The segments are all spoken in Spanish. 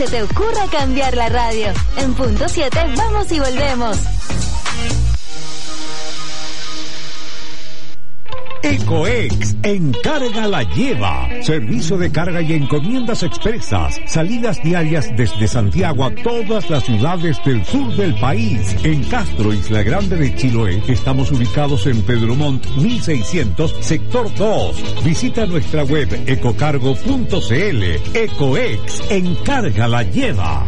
se te ocurra cambiar la radio. En punto 7 vamos y volvemos. Ecoex, Encarga la Lleva. Servicio de carga y encomiendas expresas. Salidas diarias desde Santiago a todas las ciudades del sur del país. En Castro, Isla Grande de Chiloé, estamos ubicados en Pedro Montt 1600, sector 2. Visita nuestra web ecocargo.cl. Ecoex, Encarga la Lleva.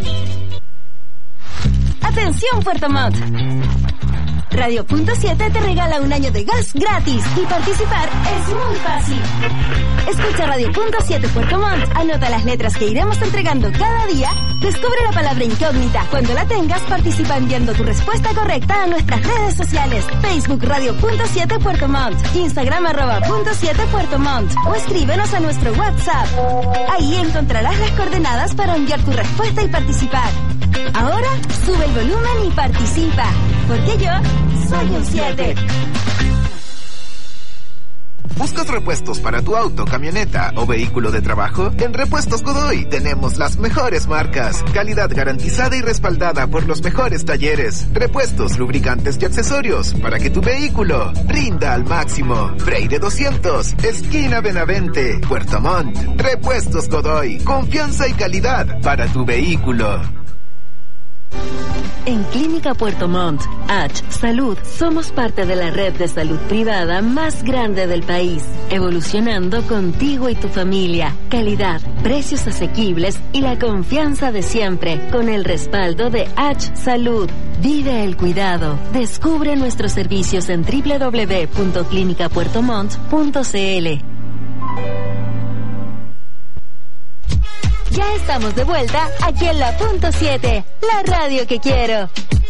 Atención, Puerto Montt. Radio Punto 7 te regala un año de gas gratis y participar es muy fácil. Escucha Radio Punto 7 Puerto Montt, anota las letras que iremos entregando cada día, descubre la palabra incógnita. Cuando la tengas, participa enviando tu respuesta correcta a nuestras redes sociales. Facebook Radio Punto 7 Puerto Montt, Instagram @Punto 7 Puerto Montt o escríbenos a nuestro WhatsApp. Ahí encontrarás las coordenadas para enviar tu respuesta y participar. Ahora sube el volumen y participa, porque yo soy un 7. ¿Buscas repuestos para tu auto, camioneta o vehículo de trabajo? En Repuestos Godoy tenemos las mejores marcas, calidad garantizada y respaldada por los mejores talleres, repuestos, lubricantes y accesorios para que tu vehículo rinda al máximo. Freire 200, esquina Benavente, Puerto Montt. Repuestos Godoy, confianza y calidad para tu vehículo. En Clínica Puerto Montt, H Salud, somos parte de la red de salud privada más grande del país, evolucionando contigo y tu familia. Calidad, precios asequibles y la confianza de siempre, con el respaldo de H Salud. Vive el cuidado. Descubre nuestros servicios en www.clinicapuertomont.cl. Ya estamos de vuelta aquí en la Punto 7, la radio que quiero.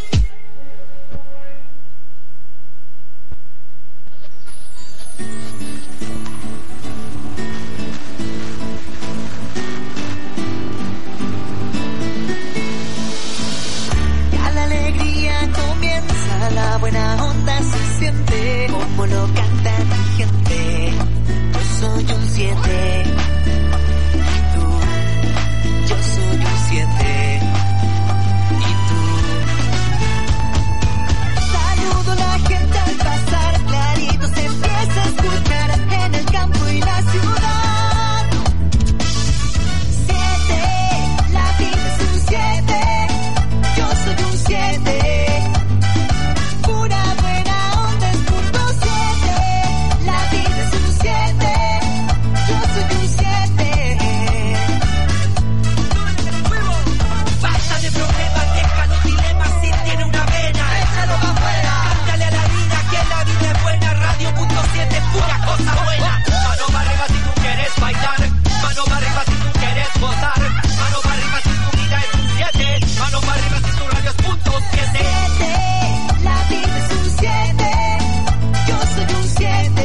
Ya la alegría comienza, la buena onda se siente, como lo canta mi gente. Yo soy un 7. Yo soy un 7. ¿Y tú? Saludo a la gente al pasar, clarito se empieza a escuchar en el campo y la ciudad. 7, la vida es un 7. Yo soy un 7. Pura buena onda es punto 7. La vida es un 7. Yo soy un 7. Pura cosa buena. Mano para arriba si tú quieres bailar, mano para arriba si tú quieres gozar, mano para arriba si tu vida es un 7, mano para arriba si tu radio es punto 7. 7, la vida es un 7, yo soy un 7.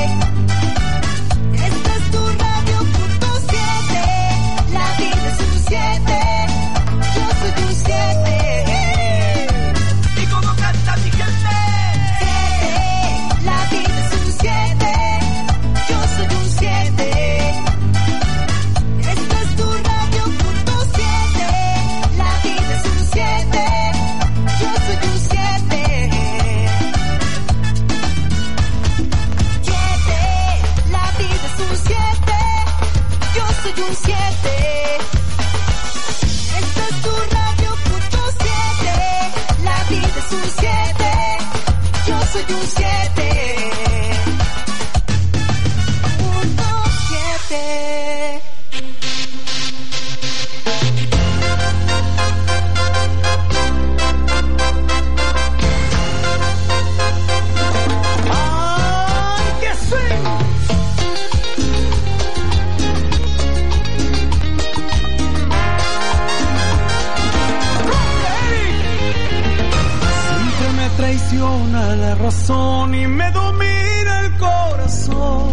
Esta es tu radio punto 7, la vida es un 7, yo soy un 7. ¿Y cómo canta mi gente? 7, la vida es un 7. Yo soy un 7. Esta es tu radio punto 7. La vida es un 7. Yo soy un 7. 7. La vida es un 7. Yo soy un 7. Esta es tu radio punto 7. La vida es un 7. Yo soy un 7. Siempre me traiciona la razón y me domina el corazón.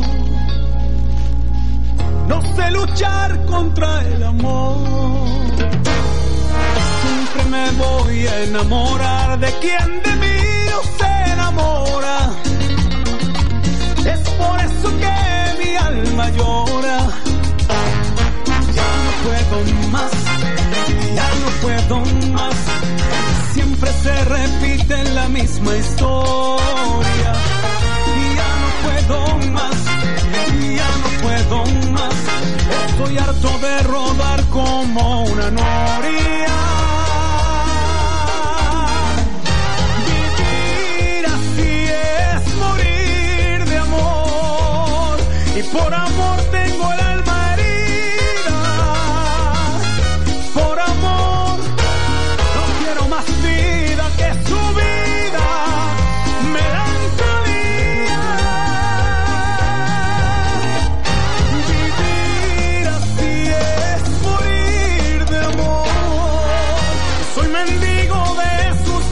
No sé luchar contra el amor. Siempre me voy a enamorar de quien de mí no se enamora. Es por eso que mi alma llora. Ya no puedo más. misma historia. Y ya no puedo más, y ya no puedo más. Estoy harto de rodar como una noria. Vivir así es morir de amor. Y por amor tengo el alma herida. Por amor no quiero más vida que su vida. Melancolía. Vivir así es morir de amor. Soy mendigo de sus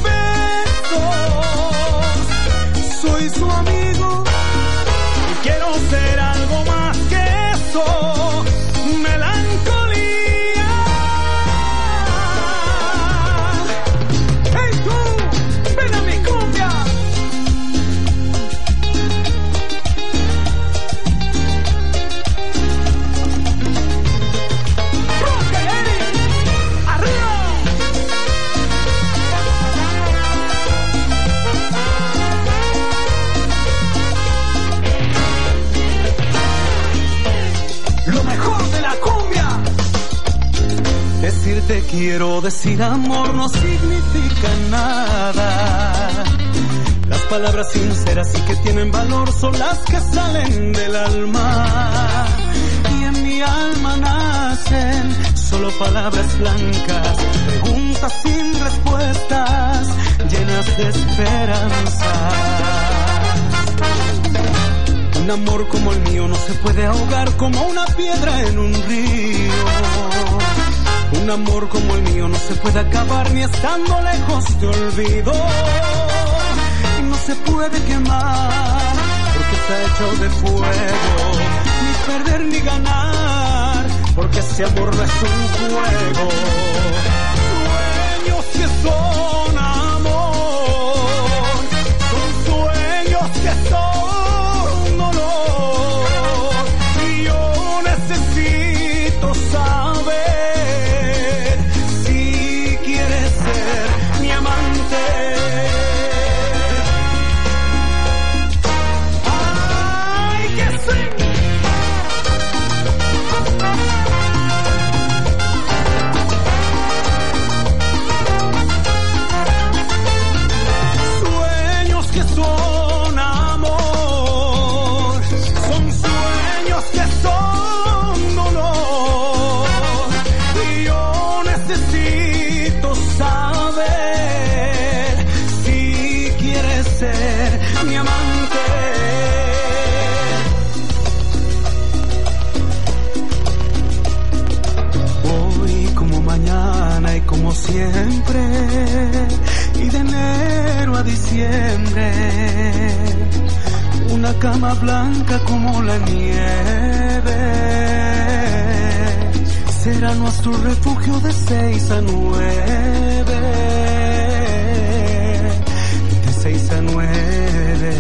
besos. Soy su amigo y quiero ser algo más que eso. Melancolía. ¡Hey tú! ¡Ven a mi cumbia! ¡Roque, Eric! ¡Arriba! Lo mejor de la cumbia. Decirte quiero, decir amor no significa nada. Las palabras sinceras y que tienen valor son las que salen del alma. Y en mi alma nacen solo palabras blancas, preguntas sin respuestas, llenas de esperanza. Un amor como el mío no se puede ahogar como una piedra en un río. Un amor como el mío no se puede acabar ni estando lejos te olvido. Y no se puede quemar porque está hecho de fuego. Ni perder ni ganar porque ese amor no es un juego. Sueños que son amor, son sueños que son dolor. Y yo necesito saber si quieres ser mi amante. ¡Ay, que sí! Sueños que son amor, son sueños que son dolor. Y yo necesito saber si quieres ser mi amante. Hoy como mañana y como siempre, y de enero a diciembre, una cama blanca como la nieve será nuestro refugio de 6 a 9. De 6 a 9.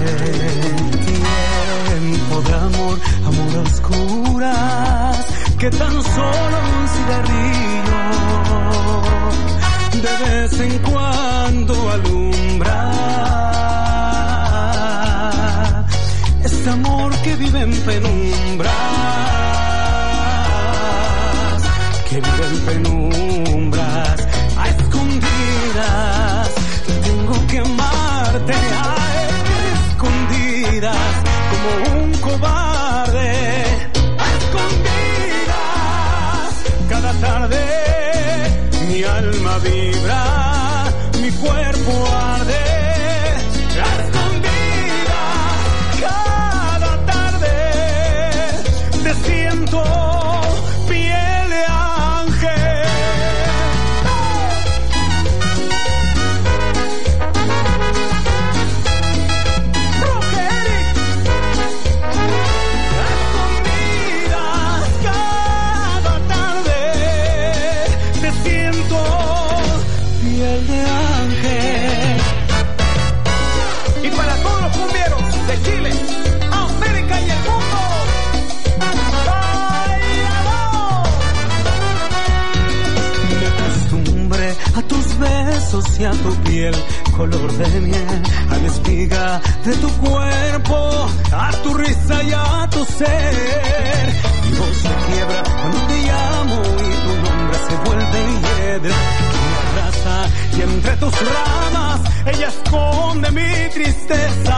Tiempo de amor, amor a oscuras, que tan solo un cigarrillo de vez en cuando alumbra. Este amor que vive en penumbras, que vive en penumbras, a escondidas. Tengo que amarte a escondidas, como un cobarde, a escondidas. Cada tarde mi alma vibra, mi cuerpo arde, a escondidas. Cada tarde te siento piel de ángel. Roque, Eric. A escondidas. Cada tarde te siento piel de ángel. hacia tu piel, color de miel, a la espiga de tu cuerpo, a tu risa y a tu ser. Mi voz se quiebra cuando te llamo y tu nombre se vuelve hiedra. Me abraza y entre tus ramas ella esconde mi tristeza.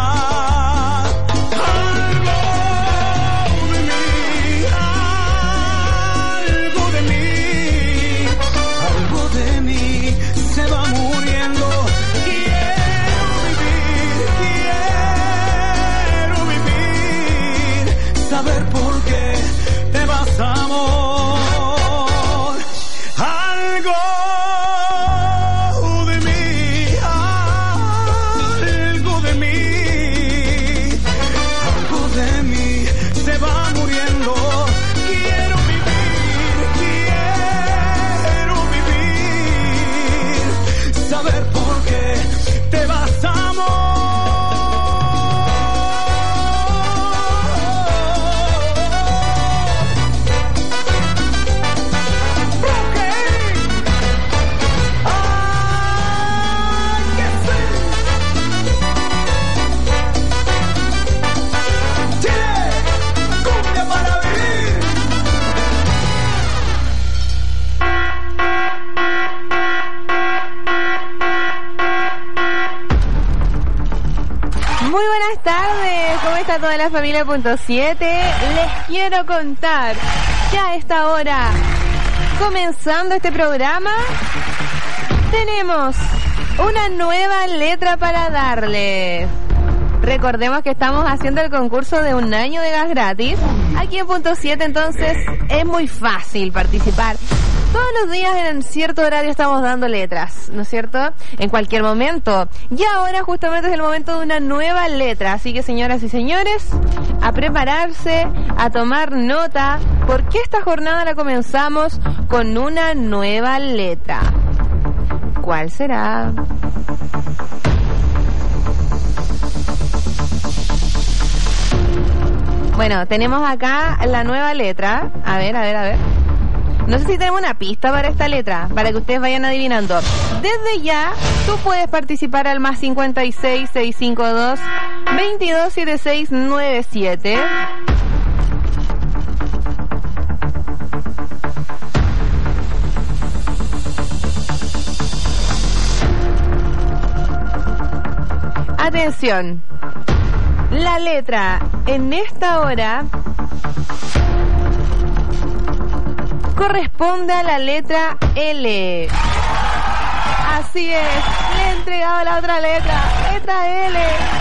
Saber por qué te vas, amor. Algo de mí, algo de mí, algo de mí se va muriendo. Quiero vivir, saber por qué te vas, amor. Muy buenas tardes, ¿cómo está toda la familia .7? Les quiero contar que a esta hora, comenzando este programa, tenemos una nueva letra para darles. Recordemos que estamos haciendo el concurso de 1 año de gas gratis. Aquí en .7, entonces, es muy fácil participar. Todos los días en cierto horario estamos dando letras, ¿no es cierto? En cualquier momento. Y ahora justamente es el momento de una nueva letra. Así que, señoras y señores, a prepararse, a tomar nota, porque esta jornada la comenzamos con una nueva letra. ¿Cuál será? Bueno, tenemos acá la nueva letra. A ver. No sé si tenemos una pista para esta letra, para que ustedes vayan adivinando. Desde ya, tú puedes participar al más 56 652 227697. Atención. La letra en esta hora corresponde a la letra L. Así es, le he entregado la otra letra L.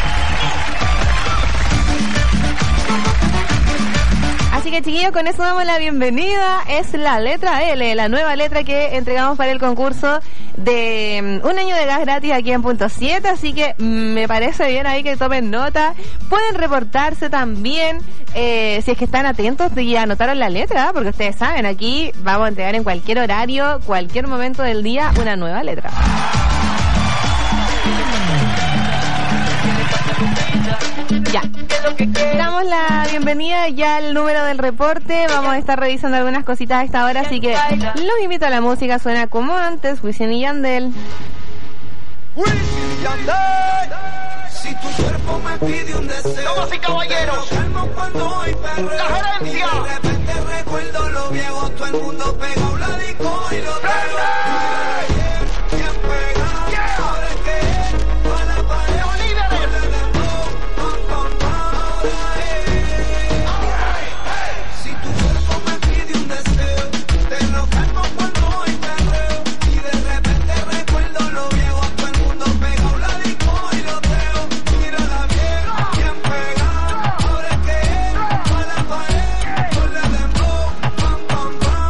Así que, chiquillos, con eso damos la bienvenida. Es la letra L, la nueva letra que entregamos para el concurso de 1 año de gas gratis aquí en .7. Así que me parece bien ahí que tomen nota. Pueden reportarse también si es que están atentos y anotaron la letra, porque ustedes saben, aquí vamos a entregar en cualquier horario, cualquier momento del día, una nueva letra. Ya, damos la bienvenida ya al número del reporte. Vamos a estar revisando algunas cositas a esta hora, así que los invito a la música. Suena como antes, Wisin y Yandel. Wisin y Yandel. Si tu cuerpo me pide un deseo, damas y caballeros, calmo cuando hay perreo. La gerencia. Y de repente recuerdo lo viejo, todo el mundo pegó la disco y lo traigo. ¿Quién pega? Ahora es que va la pared. Los líderes. Si tu cuerpo me pide un deseo, te lo calmo cuando hay perreo. Y de repente recuerdo lo viejo, todo el mundo pegó la disco y lo traigo. Mírala bien, ¿quién pega? Ahora es que va la pared. Ponle dembow, pam, pam, pam.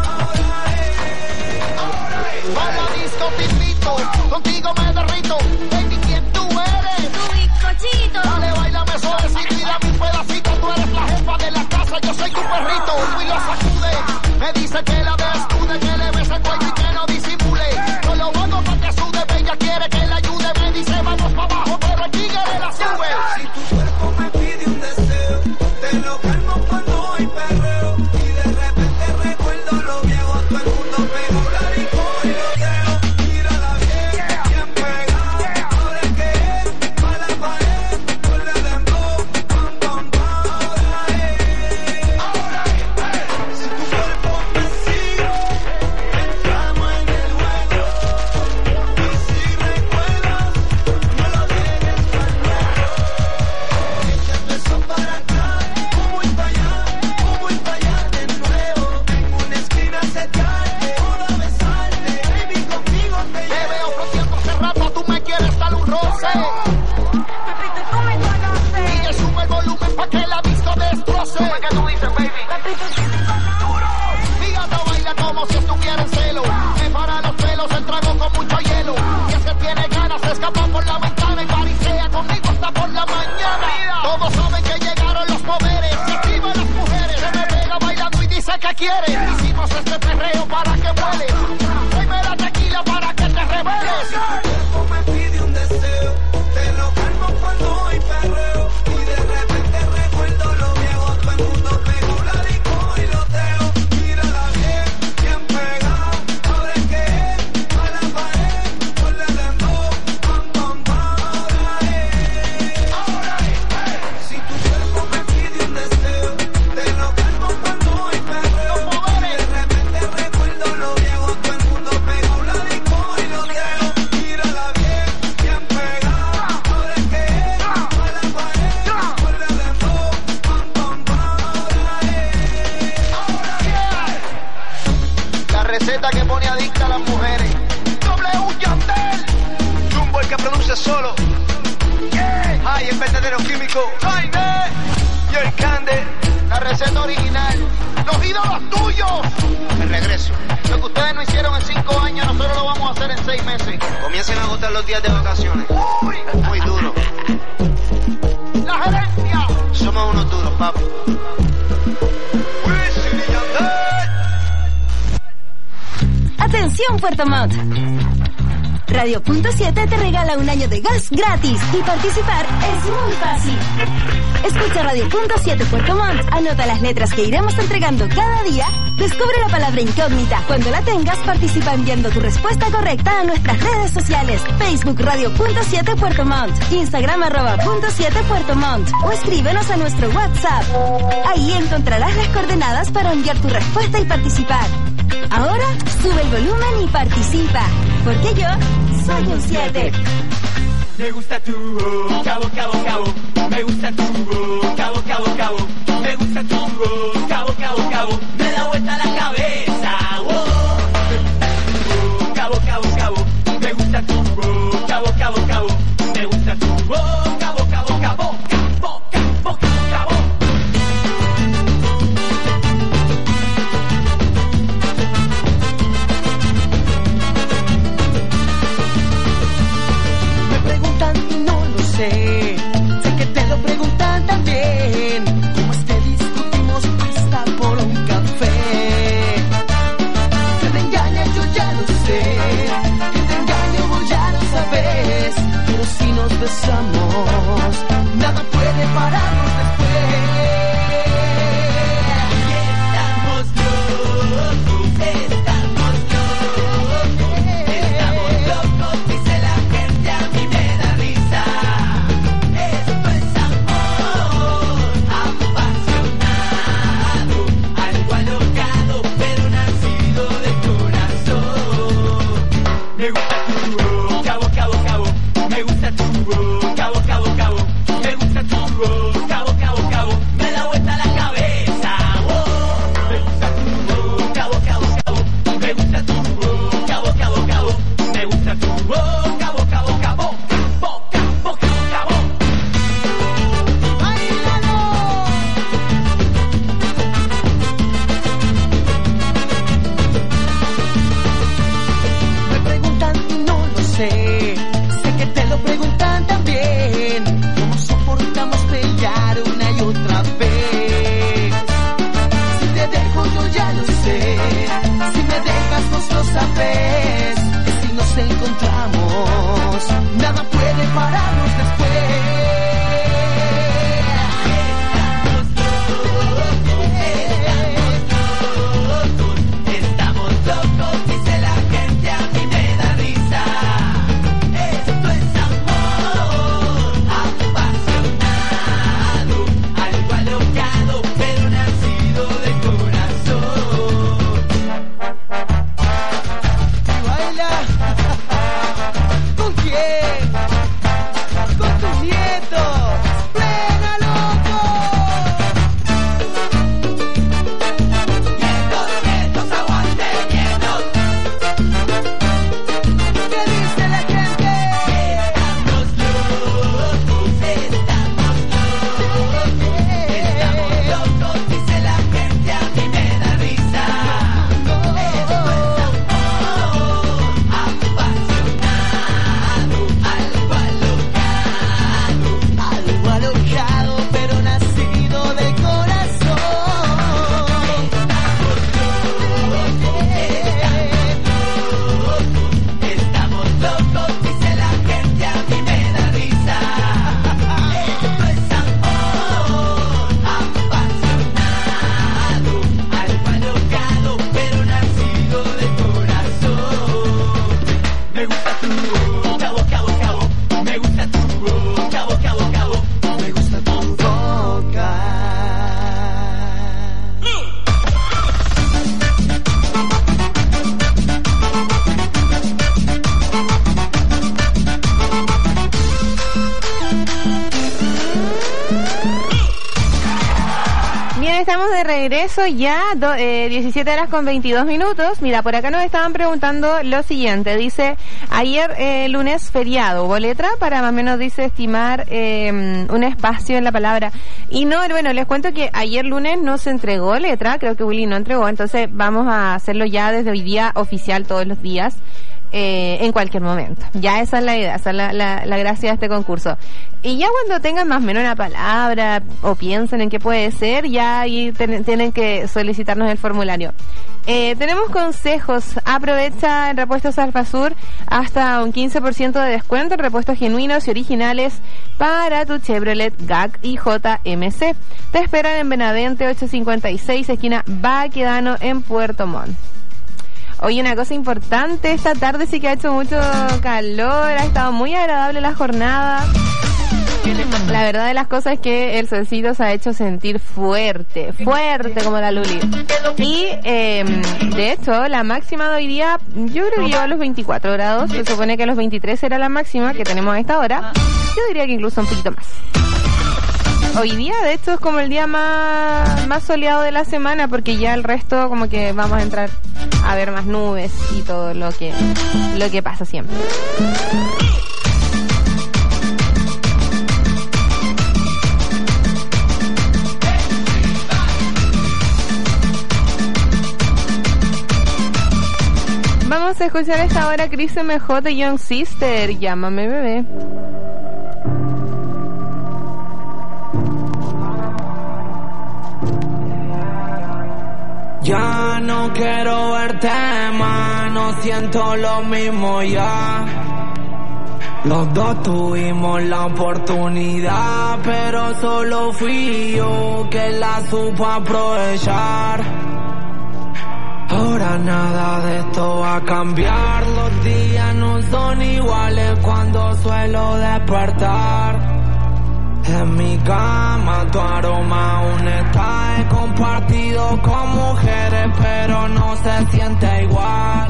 Ahora es. Va la disco, te invito, contigo me derrito. Baby, ¿quién tú eres? Tu bizcochito. Dale, bailame suavecito y dame un pedacito. Tú eres la jefa de la casa, yo soy tu perrito. Y lo sacude, me dice que la desnude, que le bese el cuello y que no disimule. Yo lo hago para que sude, ella quiere que la ayude. Me dice vamos para abajo, pero el tigre la sube. Si tu cuerpo me pide un deseo, te lo calmo cuando hay perreo. Y de repente recuerdo lo viejo, todo el mundo pegó la disco y lo creo. Mírala bien, ¿quién pega? que tú dices, baby. Fíjate, baila como si estuviera en celo. Me para los pelos, el trago con mucho hielo. Y es que tiene ganas, se escapa por la ventana y parisea conmigo hasta por la mañana. Todos saben que llegaron los poderes, se activan las mujeres. Se me pega bailando y dice que quiere. Hicimos este perreo para que vueles. Tráeme la tequila para que te reveles. Tu cuerpo me pide un deseo, te lo calmo cuando hay perreo. Y de repente recuerdo lo viejo, todo el mundo pegó la disco y lo teo. Mírala bien, bien pegado, ahora es que es, a la pared, ponle dembow, pam, pam, pam, ahora es. Si tu cuerpo me pide un deseo, te lo calmo cuando hay perreo. Y de repente recuerdo lo viejo, todo el mundo pegó la disco y lo teo. Mírala bien, bien pegado, ahora es que es, a la pared, ponle dembow, pam, pam, pam, ahora es. La receta que pone adicta a las mujeres. W Yandel. Jumbo el que produce solo. Ay, el verdadero químico. Jaime. Y el Cande. La receta original. Los ídolos tuyos. El regreso. Lo que ustedes no hicieron en 5 años, nosotros lo vamos a hacer en 6 meses. Comiencen a agotar los días de vacaciones. Uy, muy duro. La gerencia. Somos unos duros, papi. Wisin y Yandel. Atención Puerto Montt. Radio Punto 7 te regala un año de gas gratis y participar es muy fácil. Escucha Radio Punto 7 Puerto Montt, anota las letras que iremos entregando cada día, descubre la palabra incógnita. Cuando la tengas, participa enviando tu respuesta correcta a nuestras redes sociales. Facebook Radio Punto 7 Puerto Montt, Instagram @Punto 7 Puerto Montt o escríbenos a nuestro WhatsApp. Ahí encontrarás las coordenadas para enviar tu respuesta y participar. Ahora sube el volumen y participa, porque yo soy un 7. Me gusta tu voz, cabo, cabo, cabo. Me gusta tu voz, cabo, cabo, cabo. Me gusta tu voz, cabo, cabo, cabo. Me da vuelta la cabeza, wow. Cabo, cabo, cabo. Me gusta tu voz, cabo, cabo, cabo. Me gusta tu voz, cabo, cabo, cabo. Cabo, cabo, cabo. Me preguntan y no lo sé. Sé que te lo preguntan también. ¿Cómo es que discutimos? Está por un café. estamos de regreso ya, 17 horas con 22 minutos. Mira, por acá nos estaban preguntando lo siguiente. Dice, ayer lunes feriado, ¿hubo letra? Para más o menos, dice, estimar un espacio en la palabra. Y no, bueno, les cuento que ayer lunes no se entregó letra, creo que Willy no entregó, entonces vamos a hacerlo ya desde hoy día oficial todos los días. En cualquier momento. Ya esa es la idea, esa es la gracia de este concurso. Y ya cuando tengan más o menos una palabra o piensen en qué puede ser, ya ahí tienen que solicitarnos el formulario. Tenemos consejos. Aprovecha en Repuestos Alfasur hasta un 15% de descuento en repuestos genuinos y originales para tu Chevrolet GAC y JMC. Te esperan en Benavente 856, esquina Baquedano, en Puerto Montt. Oye, una cosa importante, esta tarde sí que ha hecho mucho calor, ha estado muy agradable la jornada. La verdad de las cosas es que el solcito se ha hecho sentir fuerte como la Luli. Y de hecho, la máxima de hoy día, yo creo que llegó a los 24 grados, se supone que los 23 era la máxima que tenemos a esta hora. Yo diría que incluso un poquito más. Hoy día, de hecho, es como el día más soleado de la semana, porque ya el resto como que vamos a entrar a ver más nubes y todo lo que pasa siempre. Vamos a escuchar a esta hora Chris MJ de Young Sister, Llámame Bebé. Ya no quiero verte más, no siento lo mismo ya. Los dos tuvimos la oportunidad, pero solo fui yo que la supo aprovechar. Ahora nada de esto va a cambiar, los días no son iguales cuando suelo despertar. En mi cama tu aroma aún está, he compartido con mujeres pero no se siente igual.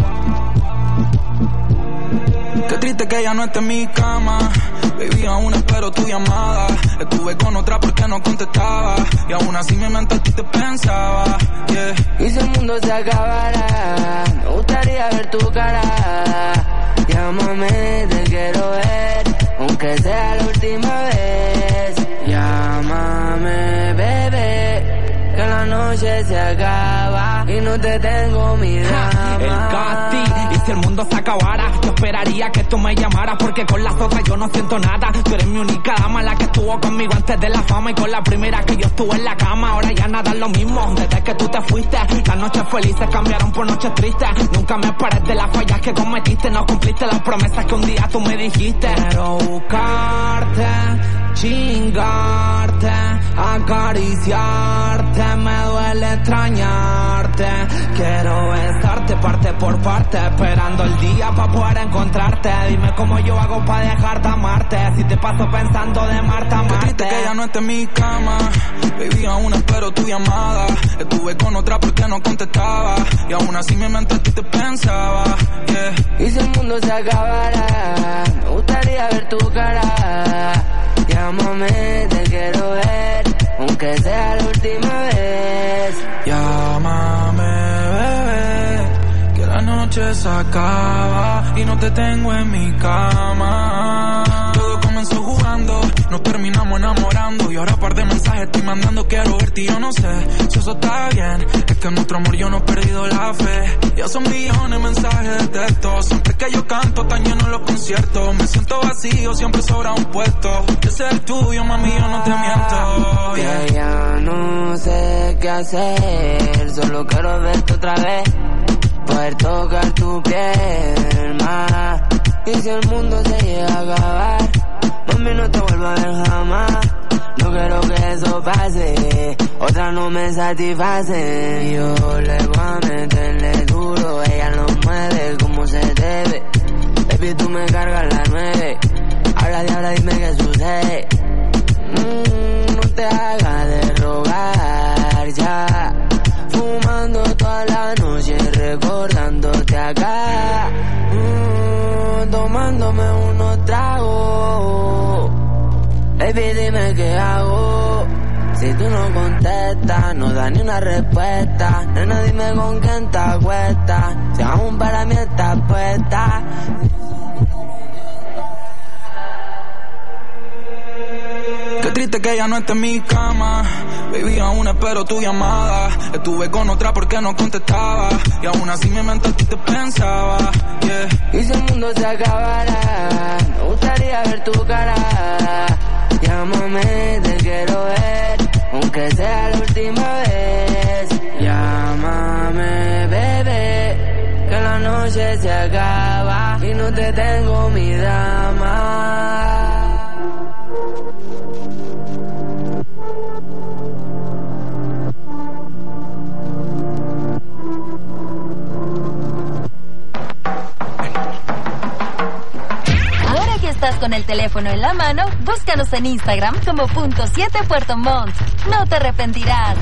Qué triste que ya no esté en mi cama, baby, aún espero tu llamada. Estuve con otra porque no contestaba y aún así mi mente a ti te pensaba, yeah. Y si el mundo se acabara, me gustaría ver tu cara. Llámame, te quiero ver, aunque sea la última vez. Llámame, bebé, que la noche se acaba y no te tengo mi drama. El casting, y si el mundo se acabara, yo esperaría que tú me llamaras, porque con las otras yo no siento nada. Tú eres mi única dama, la que estuvo conmigo antes de la fama, y con la primera que yo estuve en la cama. Ahora ya nada es lo mismo, desde que tú te fuiste. Las noches felices cambiaron por noches tristes. Nunca me esperes de las fallas que cometiste, no cumpliste las promesas que un día tú me dijiste. Quiero buscarte, chingarte, acariciarte, me duele extrañarte. Quiero besarte parte por parte, esperando el día pa' poder encontrarte. Dime cómo yo hago pa' dejarte amarte, si te paso pensando de Marta a Marte. Qué triste que ya no esté en mi cama, baby, aún espero tu llamada. Estuve con otra porque no contestaba y aún así mi mente a ti te pensaba, yeah. Y si el mundo se acabara, me gustaría ver tu cara. Llámame, te quiero ver, aunque sea la última vez. Llámame, bebé, que la noche se acaba y no te tengo en mi cama. Todo comenzó jugando, nos terminamos enamorando y ahora par de mensajes estoy mandando. Quiero verte y yo no sé si eso está bien, es que en nuestro amor yo no he perdido la fe. Ya son billones mensajes de texto, siempre que yo canto tan lleno los conciertos. Me siento vacío, siempre sobra un puesto. Ese es el tuyo, mami, yo no te miento, yeah. Que ya no sé qué hacer, solo quiero verte otra vez, poder tocar tu piel más. Y si el mundo se llega a acabar, mami, no te vuelvo a ver jamás. No quiero que eso pase, otra no me satisface. Yo le voy a meterle duro, ella lo mueve como se debe. Baby, tú me cargas la 9, habla, dime qué sucede. No te hagas de rogar ya, fumando toda la noche, recordándote acá. Tomándome unos tragos, baby, dime qué hago. Si tú no contestas, no da ni una respuesta. Nena, dime con quién te acuestas. Si aún para mí estás puesta. Qué triste que ella no esté en mi cama. Baby, aún espero tu llamada. Estuve con otra porque no contestaba. Y aún así mi mente a ti te pensaba, yeah. Y si el mundo se acabara, me gustaría ver tu cara. Llámame, te quiero ver, aunque sea la última vez. Llámame, bebé, que la noche se acaba y no te tengo mi dama. Estás con el teléfono en la mano, búscanos en Instagram como .7 Puerto Montt. No te arrepentirás.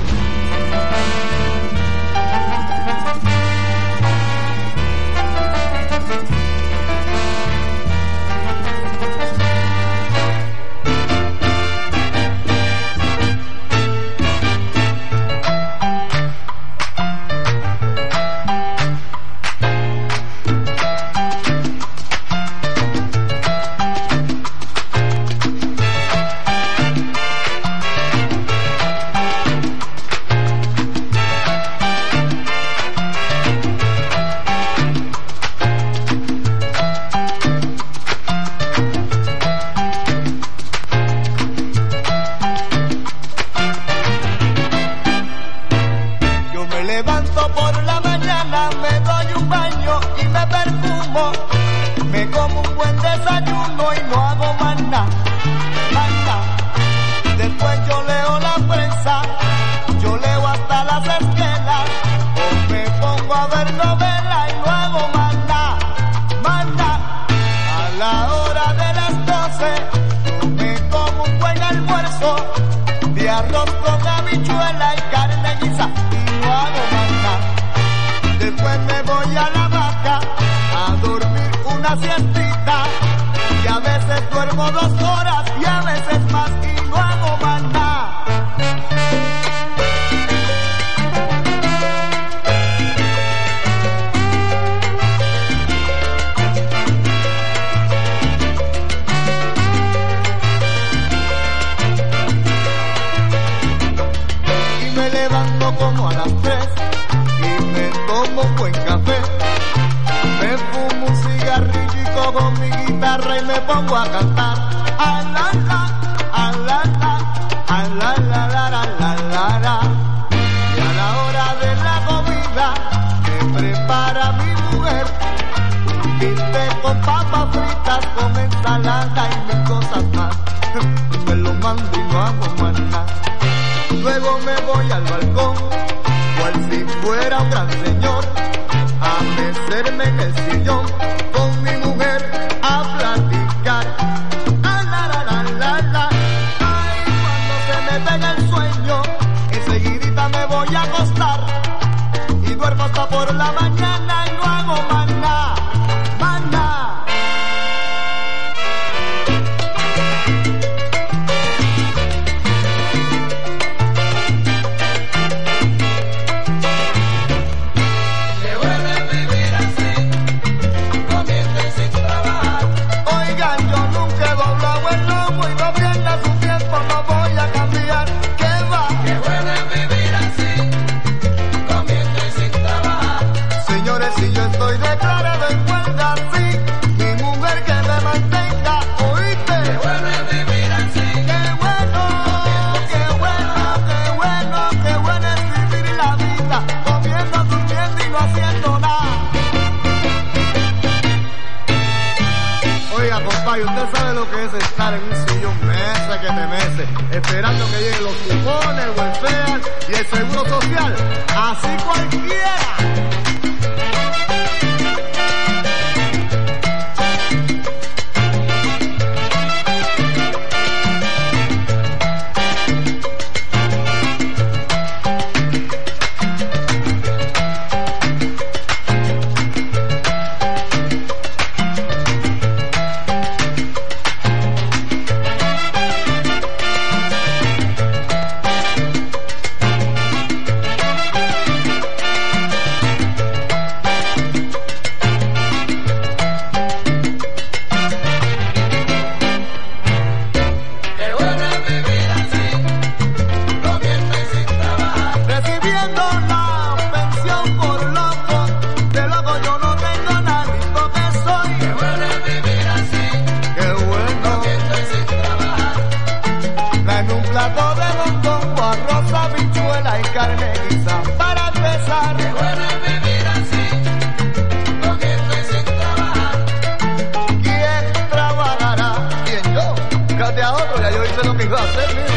hay carne guisa para empezar. Qué bueno es vivir así, poquito y sin trabajar. ¿Quién trabajará? ¿Quién? Yo. Cate a otro, ya yo hice lo que iba a hacer, mío.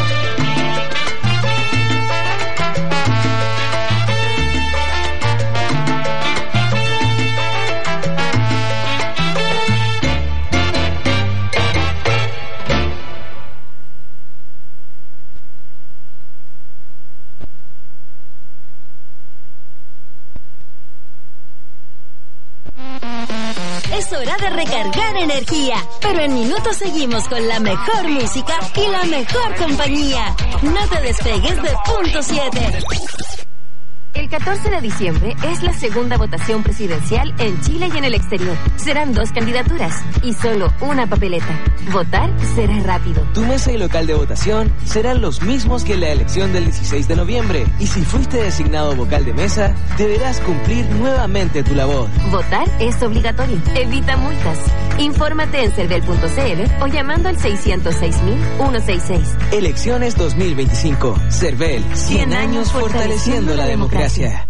Es hora de recargar energía, pero en minutos seguimos con la mejor música y la mejor compañía. No te despegues de Punto 7. El 14 de diciembre es la segunda votación presidencial en Chile y en el exterior. Serán 2 candidaturas y solo una papeleta. Votar será rápido. Tu mesa y local de votación serán los mismos que en la elección del 16 de noviembre. Y si fuiste designado vocal de mesa, deberás cumplir nuevamente tu labor. Votar es obligatorio. Evita multas. Infórmate en cervel.cl o llamando al 606.166. Elecciones 2025. Cervel. 100 años fortaleciendo la democracia.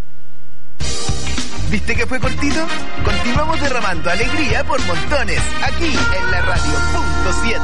¿Viste que fue cortito? Continuamos derramando alegría por montones, aquí en la radio Punto 7.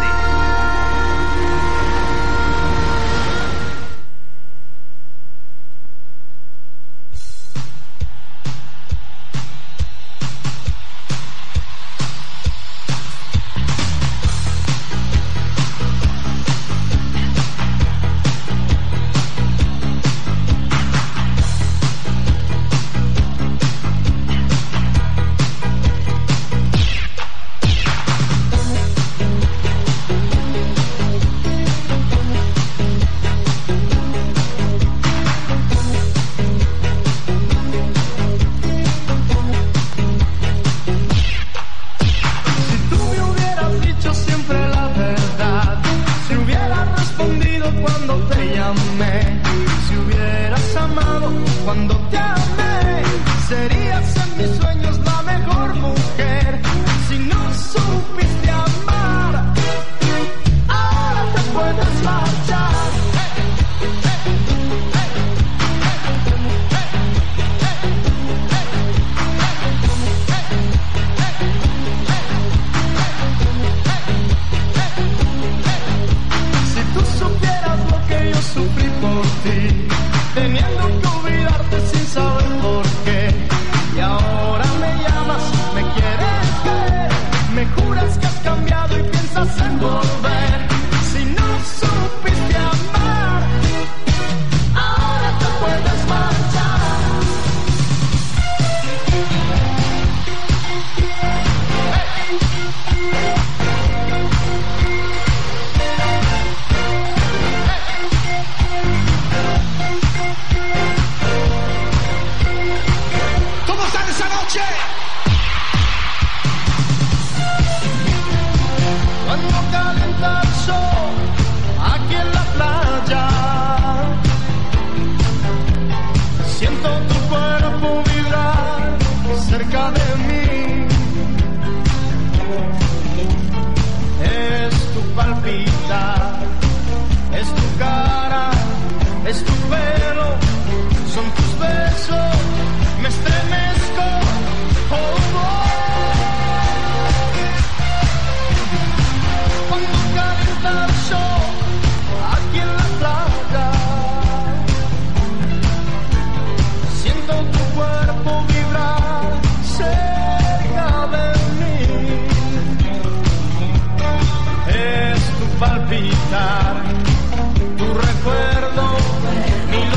palpitar, tu recuerdo, mi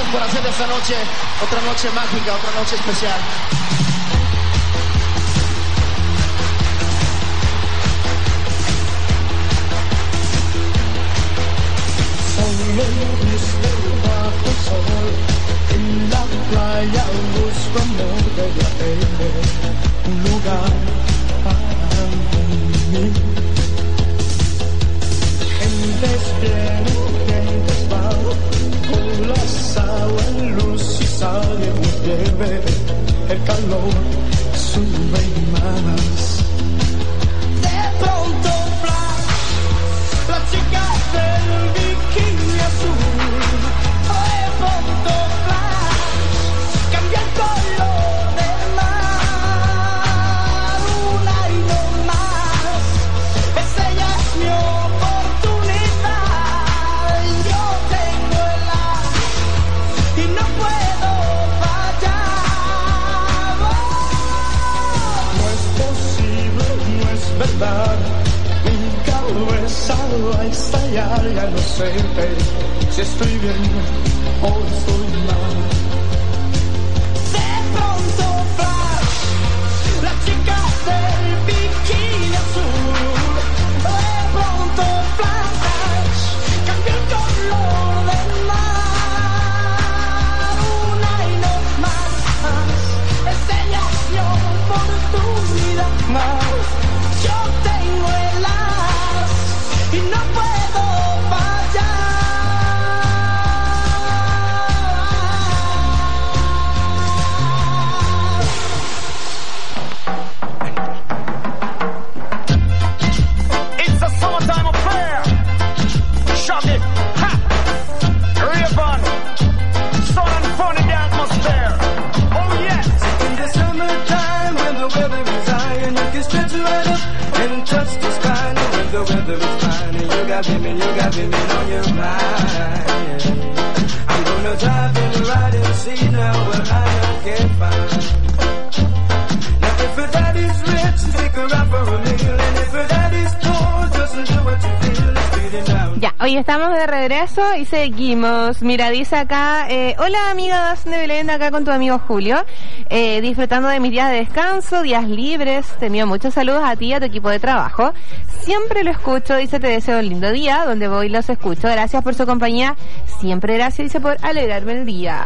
por hacer de esta noche otra noche mágica, otra noche especial. Solo busco bajo sol, en la playa busco amor de la un lugar para mí. Gentes vienen, gentes van, colapsado en luz y sale mi bebé. El calor sube más. De pronto flash, la chica del bikini azul. De pronto flash, cambia el color del mar. Una y no más, esa ya es mi oportunidad. Yo tengo el as y no puedo fallar. No es posible, no es verdad. Mi cabeza va a estallar, ya no sé si estoy bien o estoy mal. De pronto flash, la chica del bikini azul. De pronto flash, cambia el color del mar. Una y no más, esta ya es mi oportunidad. Yo tengo el as y no puedo fallar. It's a summertime affair. Shaggy, ha, Raven, sun and fun in the atmosphere. Oh yes. In the summertime when the weather is high and you can stretch right up and touch the sky. And when the weather is fine and you got women on your mind. I'm gonna drive and ride and see now what I can find. Now if her daddy's rich, take her out for a meal. And if her daddy's poor, just do what you feel. Let's beat it down. Ya, hoy estamos de regreso y seguimos. Mira, dice acá, hola amigas de Belén, acá con tu amigo Julio, disfrutando de mis días de descanso, días libres, te envío muchos saludos a ti y a tu equipo de trabajo. Siempre lo escucho, dice, te deseo un lindo día, donde voy los escucho. Gracias por su compañía, siempre gracias, dice, por alegrarme el día.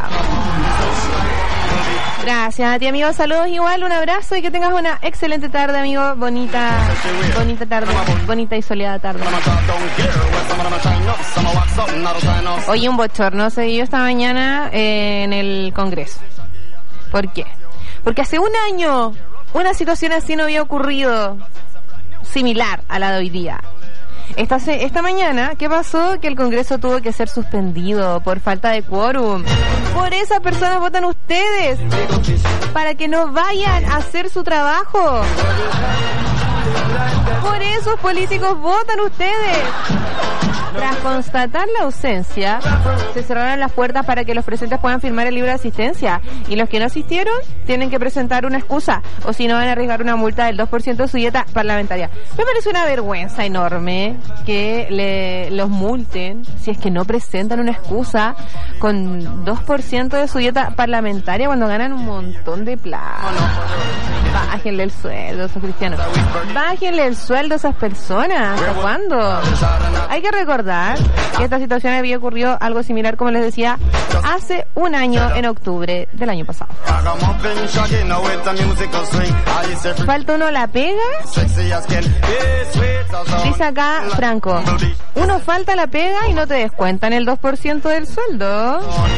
Gracias a ti, amigo, saludos igual, un abrazo y que tengas una excelente tarde, amigo, bonita tarde, bonita y soleada tarde. Oye, un bochorno se dio esta mañana en el Congreso. ¿Por qué? Porque hace un año una situación así no había ocurrido, similar a la de hoy día. Esta mañana, ¿qué pasó? Que el Congreso tuvo que ser suspendido por falta de quórum. Por esas personas votan ustedes, para que no vayan a hacer su trabajo. Por esos políticos votan ustedes. Tras constatar la ausencia, se cerraron las puertas para que los presentes puedan firmar el libro de asistencia. Y los que no asistieron tienen que presentar una excusa, o si no van a arriesgar una multa del 2% de su dieta parlamentaria. Me parece una vergüenza enorme que los multen si es que no presentan una excusa con 2% de su dieta parlamentaria cuando ganan un montón de plata. Bájenle el sueldo a esos cristianos. Bájenle el sueldo a esas personas. ¿Hasta cuándo? Hay que recordar que esta situación había ocurrido algo similar, como les decía, hace un año, en octubre del año pasado. ¿Falta uno la pega? Dice acá Franco, uno falta la pega y no te descuentan el 2% del sueldo.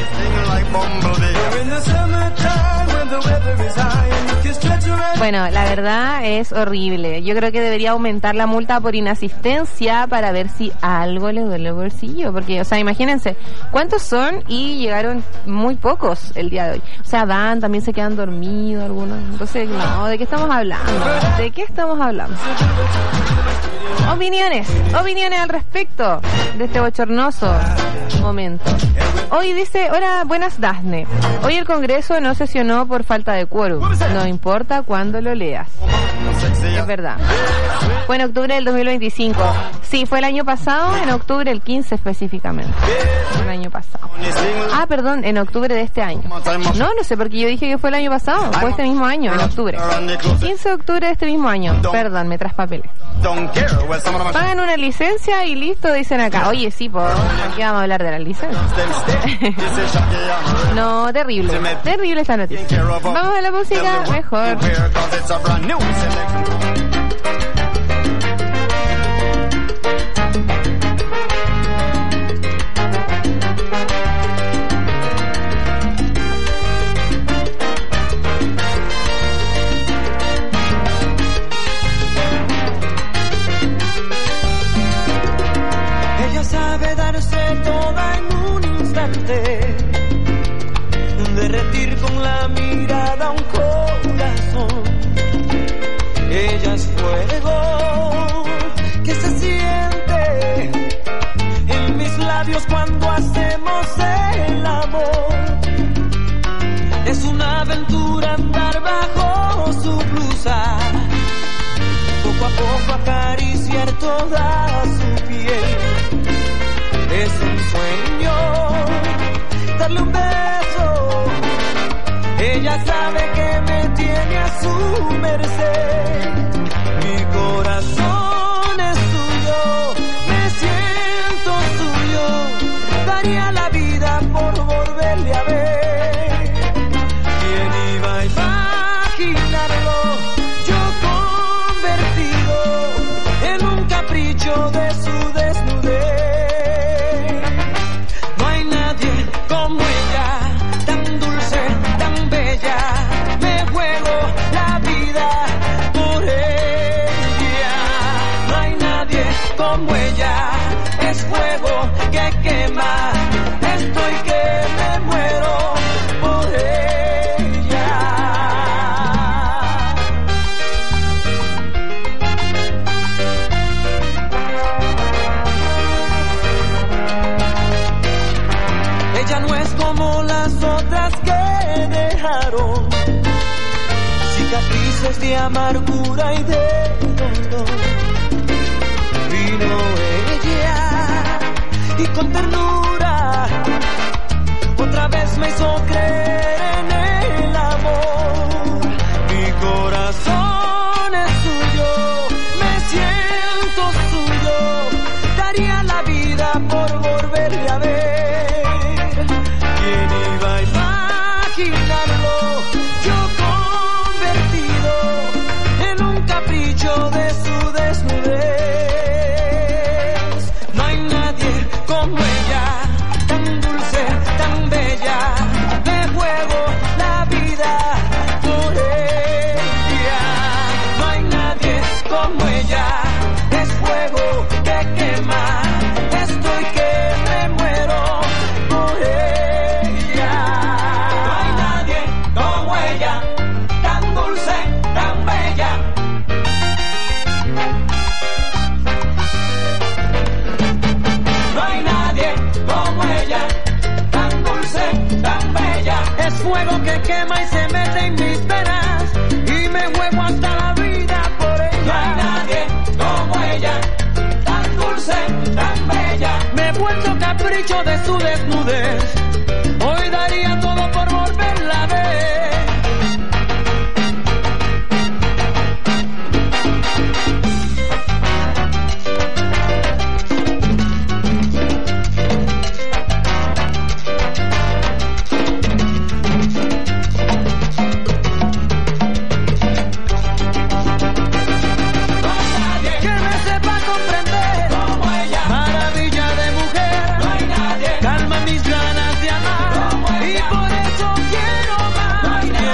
Bueno, la verdad es horrible. Yo creo que debería aumentar la multa por inasistencia para ver si algo le duele el bolsillo. Porque, o sea, imagínense, ¿cuántos son? Y llegaron muy pocos el día de hoy. O sea, van, también se quedan dormidos algunos. Entonces, no, ¿de qué estamos hablando? ¿De qué estamos hablando? Opiniones al respecto de este bochornoso momento. Hoy dice, hola, buenas Dafne. Hoy el Congreso no sesionó por falta de quórum. No importa cuándo lo leas. Es verdad. Fue en octubre del 2025. Sí, fue el año pasado, en octubre, el 15 específicamente. El año pasado. Ah, perdón, en octubre de este año. No sé por qué yo dije que fue el año pasado. Fue este mismo año, en octubre. 15 de octubre de este mismo año. Perdón, me traspapelé. Pagan una licencia y listo, dicen acá. Oye, sí, pues, aquí vamos a hablar de la licencia. No, terrible. Terrible esta noticia. Vamos a la música, mejor. Ella sabe darse toda en un instante, derretir con la mirada un corazón. Ella es fuego que se siente en mis labios cuando hacemos el amor. Es una aventura andar bajo su blusa, poco a poco acariciar toda su piel. Es un sueño darle un beso. Ella sabe que me tiene a su merced. Mi corazón es suyo, me siento suyo. Daría la vida por volverle a ver. ¿Quién iba a imaginarlo? Yo convertido en un capricho de su desnudez. No hay nadie como ella, tan dulce, tan bella. Me juego la vida por ella. No hay nadie como ella, es fuego que quema. Estoy que me muero por ella. Ella no es como las otras que dejaron cicatrices de amargura y de dolor. Vino ella y con ternura otra vez me hizo creer en el amor. Mi corazón es suyo, me siento suyo. Daría la vida por volverle a ver. ¿Quién iba a imaginarlo? Yo convertido en un capricho de su desnudez. No hay nadie como ella, tan dulce, tan bella. Me juego la vida por ella. No hay nadie como ella, es fuego que quema. Estoy que me muero por ella. No hay nadie como ella, tan dulce, tan bella. No hay nadie como ella, tan dulce, tan bella. Es fuego que quema y se mete en mis venas y me juego hasta la vida por ella. No hay nadie como ella, tan dulce, tan bella. Me he vuelto capricho de su desnudez. Hoy daría todo por volverla a ver. Que me sepa comprender, maravilla de mujer, calma mis ganas de amar y por eso quiero más.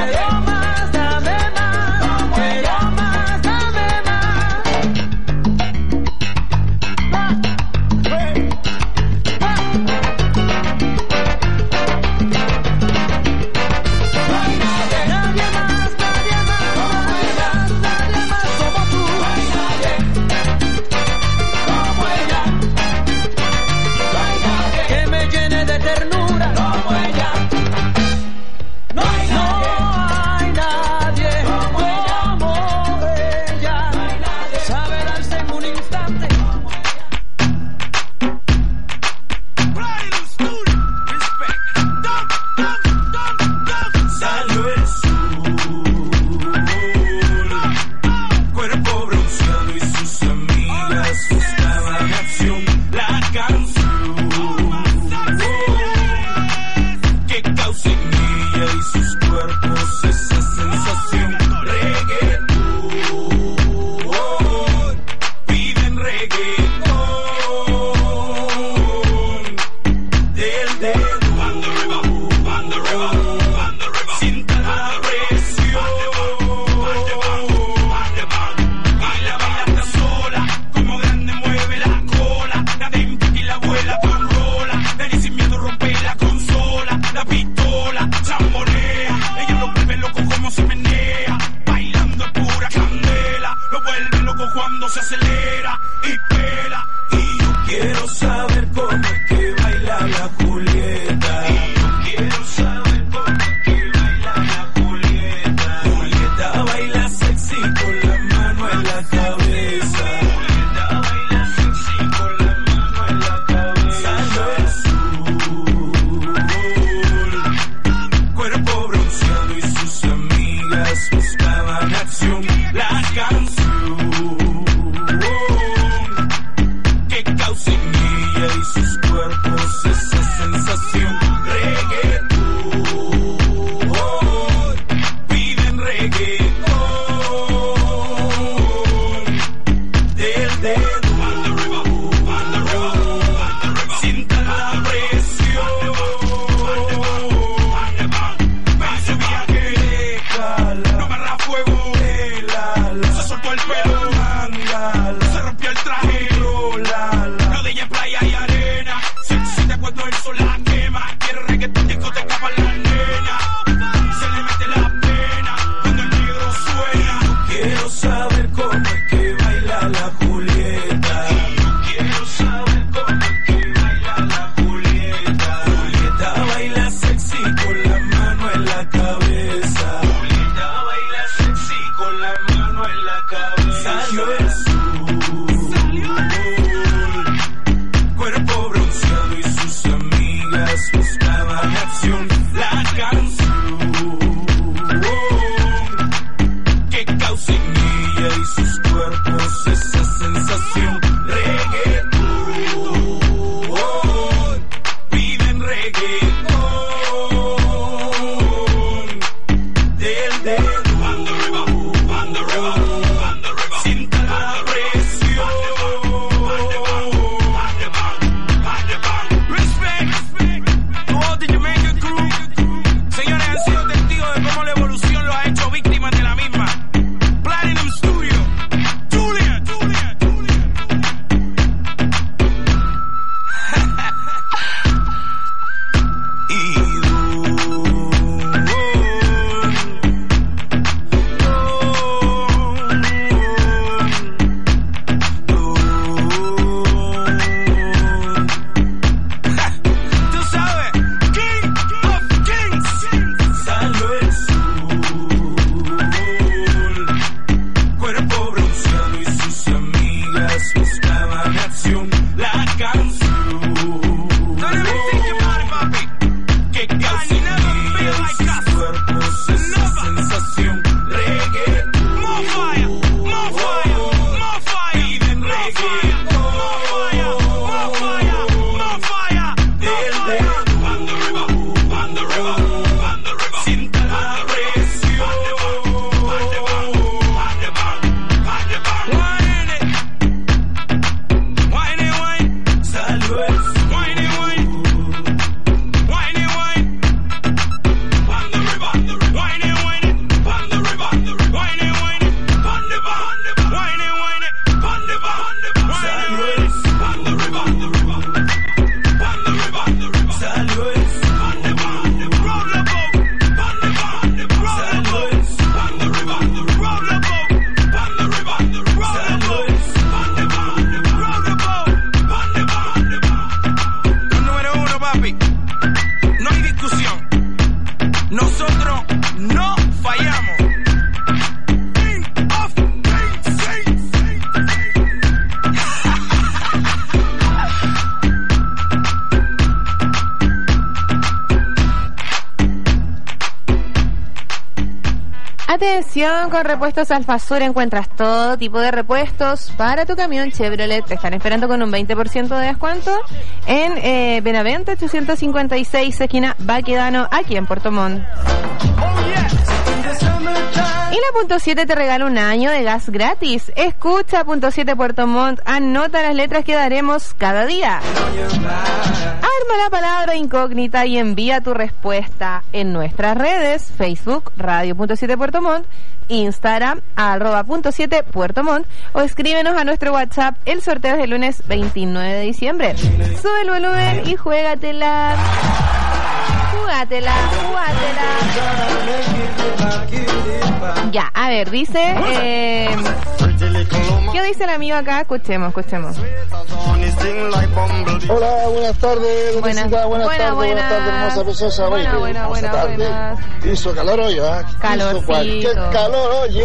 y sus cuerpos, esa sensación. Reggaetón, piden reggaetón. Del dedo, sientan la presión. Ese viaje, no me da fuego. Se soltó el pelo, se rompió el traje. Lo de ella es playa y arena. Si te cuento el sol la quema. Quiere reggaetón, discoteca para la nena. Se le mete la pena cuando el negro suena. Quiero saber cómo es que baila la Julieta. Quiero saber cómo es que baila la Julieta. Julieta baila sexy con la mano en la cabeza. Julieta baila sexy con la mano en la cabeza. Salió el cuerpo bronceado y sus amigas buscaban acción. La canción que causa en ella y sus cuerpos esa sensación. Reggaetón, piden reggaetón. Del dedo, sienta la presión. Respect to all the Jamaican crew. Señores, han sido testigos de cómo la evolución los ha hecho víctimas de la misma. Platinum Studio, Julian. Tú sabes, King of Kings. Salió el sol, cuerpo bronceado y sus amigas buscaban acción. La canción que causa en ella y sus cuerpos esa sensación. Reggaetón, more fire, piden reggaetón. Del dedo, sienta la presión. Wine. Salió el wine. Número uno, papi. No hay discusión. Nosotros no fallamos. King of Kings. Atención, con Repuestos Alfasur encuentras todo tipo de repuestos para tu camión Chevrolet. Te están esperando con un 20% de descuento en Benavente 856, esquina Baquedano, aquí en Puerto Montt. Y la Punto 7 te regala un año de gas gratis. Escucha Punto 7 Puerto Montt, anota las letras que daremos cada día. Arma la palabra incógnita y envía tu respuesta en nuestras redes: Facebook, Radio.7 Puerto Montt, Instagram, @.7 Puerto Montt, o escríbenos a nuestro WhatsApp. El sorteo es el lunes 29 de diciembre. Sube el volumen y juégatela. Júgatela. Ya, a ver, dice... ¿qué dice el amigo acá? Escuchemos. Hola, buenas tardes. Buenas tardes, hermosa preciosa. Buenas tardes. Hizo calor hoy, ¿eh? Calorcito. Cualquier calor, oye.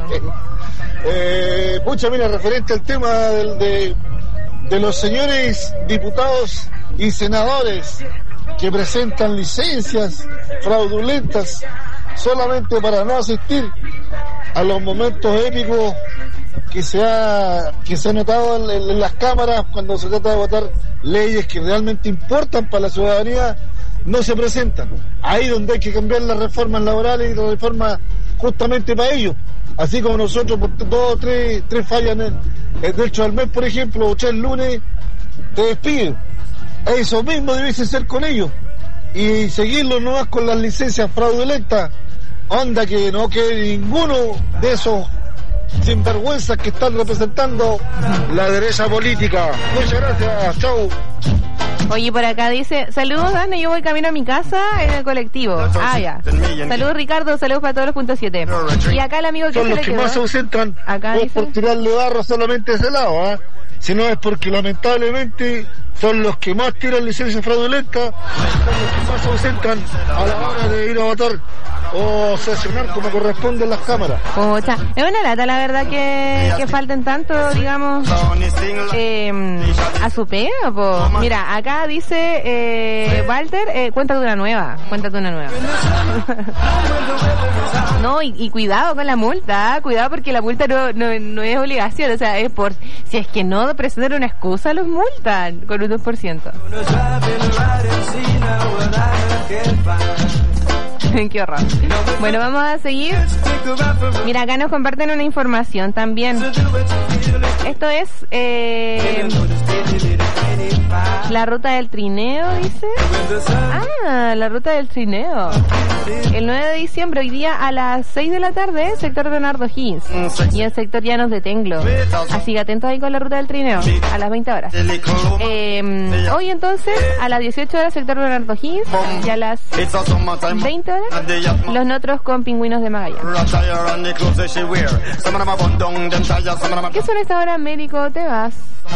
Pucha, mira, referente al tema de los señores diputados y senadores que presentan licencias fraudulentas solamente para no asistir a los momentos épicos que se ha notado en las cámaras cuando se trata de votar leyes que realmente importan para la ciudadanía no se presentan. Ahí donde hay que cambiar las reformas laborales y las reformas justamente para ellos. Así como nosotros por 2 o 3 fallas dentro del mes, por ejemplo, o 3 lunes, te despiden. Eso mismo debiese ser con ellos. Y seguirlo nomás con las licencias fraudulentas. Onda que no quede ninguno de esos sinvergüenzas que están representando la derecha política. Muchas gracias, chau. Oye, por acá dice, saludos Ana, yo voy camino a mi casa en el colectivo. Ah, ya. Saludos Ricardo, saludos para todos los puntos 7. Y acá el amigo que son los que más se concentran, no es por tirarle barro solamente a ese lado, ¿eh? Sino es porque lamentablemente son los que más tiran licencias fraudulentas, son los que más se concentran a la hora de ir a votar o sesionar como corresponde en las cámaras. Pucha, es una lata la verdad que falten tanto, digamos, a su pega, po. Mira, acá dice Walter, cuéntate una nueva. No, y cuidado con la multa, cuidado porque la multa no es obligación, o sea, es por, si es que no presentan una excusa, los multan con un 2%. Qué horror. Bueno, vamos a seguir. Mira, acá nos comparten una información también. Esto es la ruta del trineo, dice. Ah, la ruta del trineo. El 9 de diciembre, hoy día a las 6 de la tarde, sector Bernardo Higgins y el sector Llanos de Tenglo. Así que atentos ahí con la ruta del trineo a las 20 horas. Hoy entonces a las 18 horas sector Bernardo Higgins y a las 20 horas los Notros con Pingüinos de Magallanes. ¿Qué son esta hora, médico? Te vas.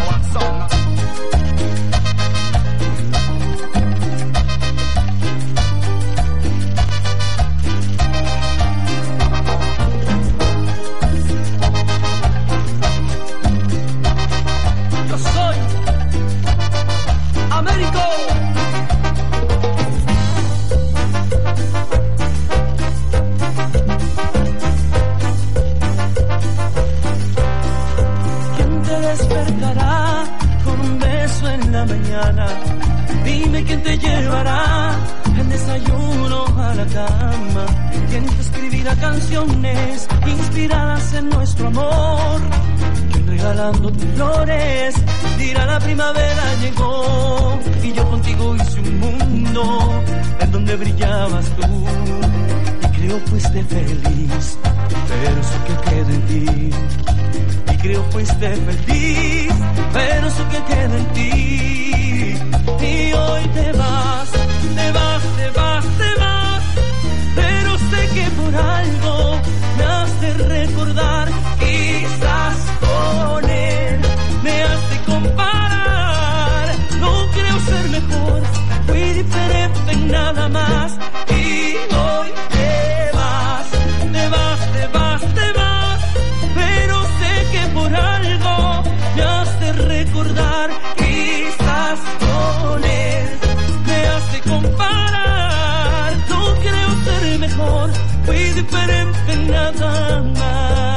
Yo soy Américo. Despertará con un beso en la mañana. Dime quién te llevará el desayuno a la cama. Quién te escribirá canciones inspiradas en nuestro amor. Quién regalándote flores dirá la primavera llegó. Y yo contigo hice un mundo en donde brillabas tú. Y creo fuiste feliz, pero eso que queda en ti. Creo fuiste feliz, pero eso que queda en ti. Y hoy te vas, pero sé que por algo me has de recordar. Quizás con él me has de comparar. No creo ser mejor, fui diferente en nada más. Y hoy te vas, pero sé que por algo me has de recordar. Quizás con él me has de comparar. No creo ser mejor, fui diferente en nada más.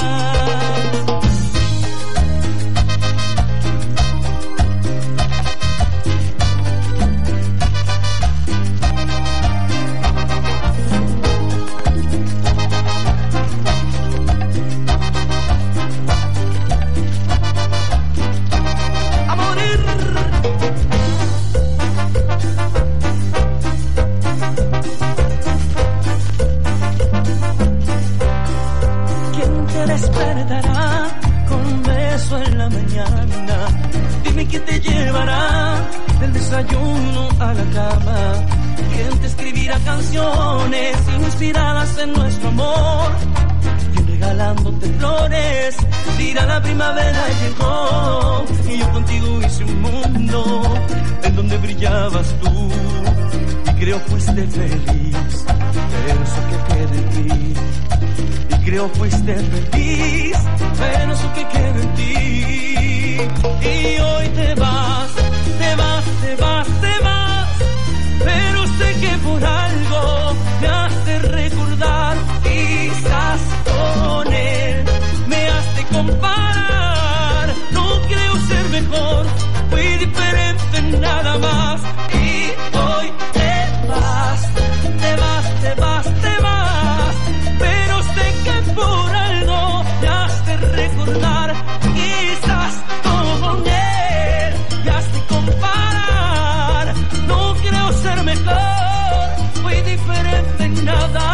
Despertará con un beso en la mañana. Dime quién te llevará del desayuno a la cama. Quién te escribirá canciones inspiradas en nuestro amor. Quién regalándote flores dirá la primavera llegó. Y yo contigo hice un mundo en donde brillabas tú. Y creo fuiste feliz, pero eso que queda en ti. Creo fuiste feliz, pero eso que queda en ti. Y hoy te vas, pero sé que por algo me has de recordar. Quizás con él me has de comparar. No creo ser mejor, fui diferente nada más. Y hoy te vas, te vas, te vas, te vas, pero sé que por algo me has de recordar, quizás con él me has de comparar. No creo ser mejor, fui diferente en nada.